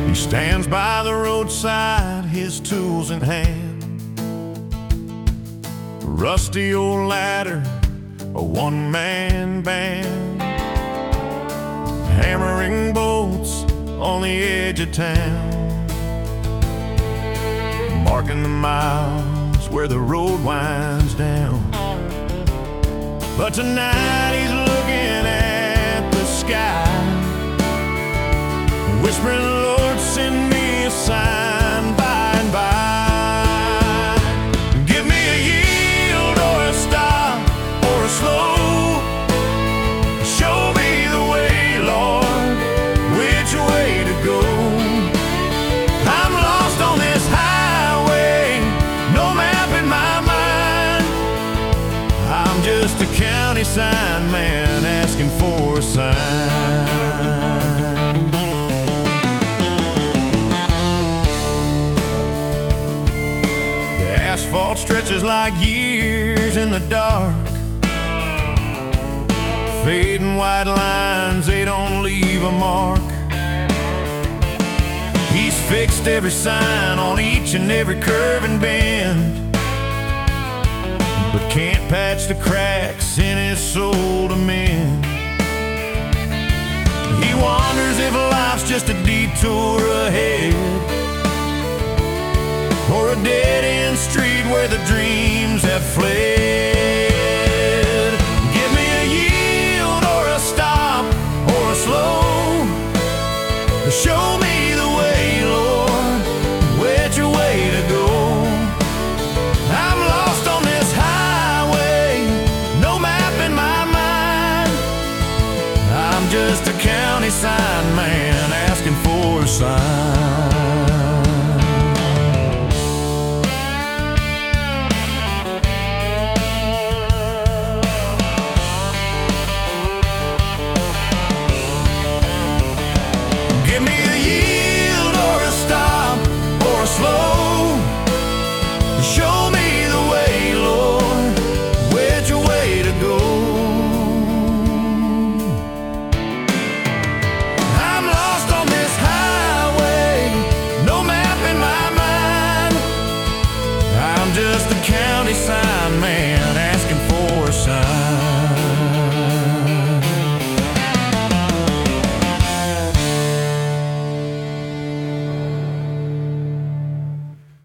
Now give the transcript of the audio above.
He stands by the roadside, his tools in hand, a rusty old ladder, a one-man band, hammering bolts on the edge of town, marking the miles where the road winds down. But tonight he's looking at the sky, whispering, Lord, send me a sign by and by. Give me a yield or a stop or a slow. Show me the way, Lord, which way to go. I'm lost on this highway, no map in my mind. I'm just a county sign man asking for a sign. Asphalt stretches like years in the dark, fading white lines, they don't leave a mark. He's fixed every sign on each and every curve and bend, but can't patch the cracks in his soul to mend. He wonders if life's just a detour ahead, or a dead-end street where the dreams have fled.